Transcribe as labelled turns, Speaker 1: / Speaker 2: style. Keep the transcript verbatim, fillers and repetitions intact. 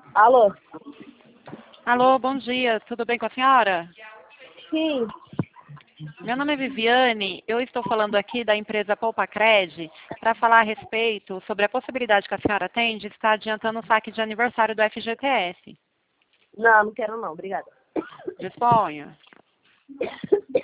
Speaker 1: Alô?
Speaker 2: Alô, bom dia, tudo bem com a senhora?
Speaker 1: Sim.
Speaker 2: Meu nome é Viviane, eu estou falando aqui da empresa Poupa-Cred para falar a respeito sobre a possibilidade que a senhora tem de estar adiantando o saque de aniversário do F G T S.
Speaker 1: Não, não quero não, obrigada.
Speaker 2: Disponha.